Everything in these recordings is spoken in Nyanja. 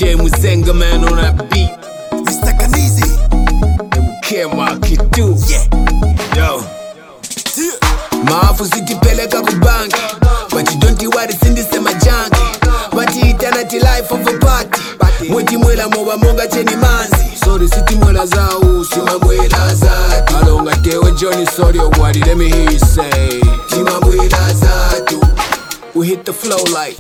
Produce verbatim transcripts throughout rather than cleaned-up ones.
J Muzenga man on that beat. Mister Kanizi Kema kitu yeah. Yo maafu zitipeleka kubanki, but you don't worry sindisema junkie. But eternity life of a party. Mweti mwela moba monga cheni manzi. Sorry siti mwela zao, shima mwela zatu. Alonga tewe Johnny sorry or what, let me hear you say shima mwela zatu. We hit the flow like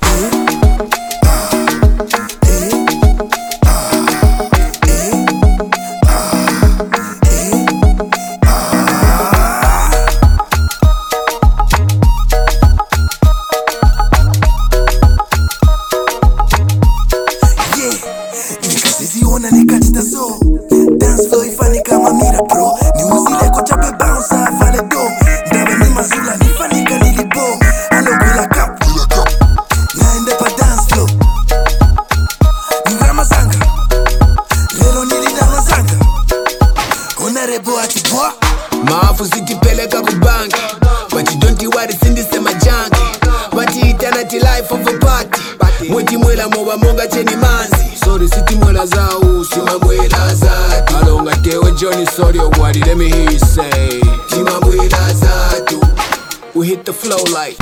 Ziona nikachita so dance flow ifani kama mira bro. Ni uzile kwa chape bounce afale do. Ndawe ni mazula nifanika nilipo. Alo kwila cup naende pa dance flow. Ngrama zanga lelo nilidana zanga. Ona rebo atibwa maafu zitipeleka kubanki, but you don't worry sindisema junkie. But eternity life of a party. Mweti mwela moba monga cheni manzi. Sorry siti mwela zao, shima mwela zatu. Alonga tewe Johnny sorry or what, let me hear you say shima mwela zatu. We hit the flow like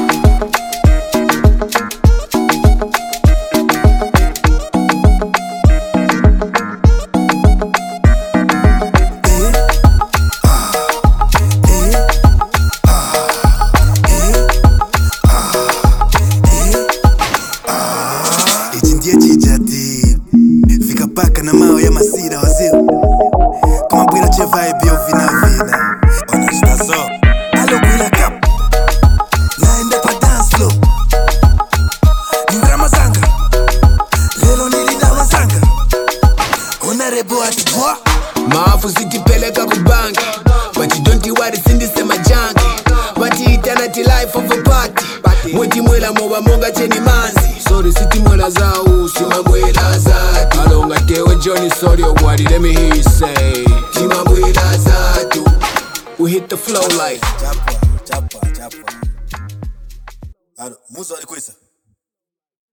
Paka na mao ya masira wazio Kuma bwila che vibe yo vina vina Ona stazo Alo kwila cup naende pa dance flow. Ngrama zanga lelo nilidana zanga. Ona rebo atibwa maafu zitipeleka kubanki, but you don't worry sindisema junkie. But eternity life of a party. Mweti mwela moba monga cheni manzi. Sorry siti mwela zao, shima mwela zatu. Alonga tewe Johnny sorry or what, let me hear you say shima mwela zatu. We hit the flow like Chapa, chapa, chapa. Alo, muzo alikwisa